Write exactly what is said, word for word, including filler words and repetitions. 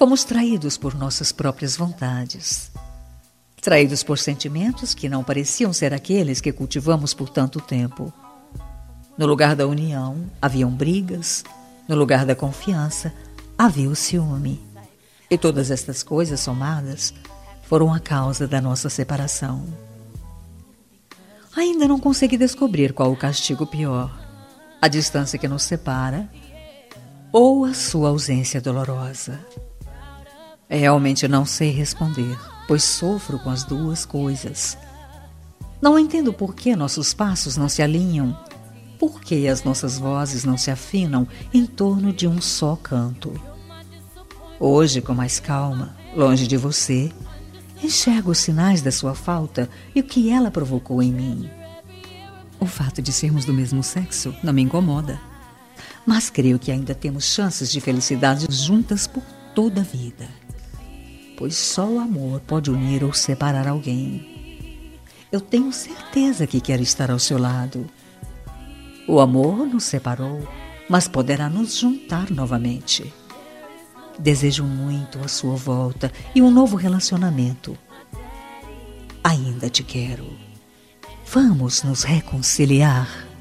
Fomos traídos por nossas próprias vontades. Traídos por sentimentos que não pareciam ser aqueles que cultivamos por tanto tempo. No lugar da união, haviam brigas. No lugar da confiança, havia o ciúme. E todas estas coisas somadas foram a causa da nossa separação. Ainda não consegui descobrir qual o castigo pior: a distância que nos separa ou a sua ausência dolorosa. Realmente não sei responder, pois sofro com as duas coisas. Não entendo por que nossos passos não se alinham, por que as nossas vozes não se afinam em torno de um só canto. Hoje, com mais calma, longe de você, enxergo os sinais da sua falta e o que ela provocou em mim. O fato de sermos do mesmo sexo não me incomoda, mas creio que ainda temos chances de felicidade juntas por toda a vida. Pois só o amor pode unir ou separar alguém. Eu tenho certeza que quero estar ao seu lado. O amor nos separou, mas poderá nos juntar novamente. Desejo muito a sua volta e um novo relacionamento. Ainda te quero. Vamos nos reconciliar.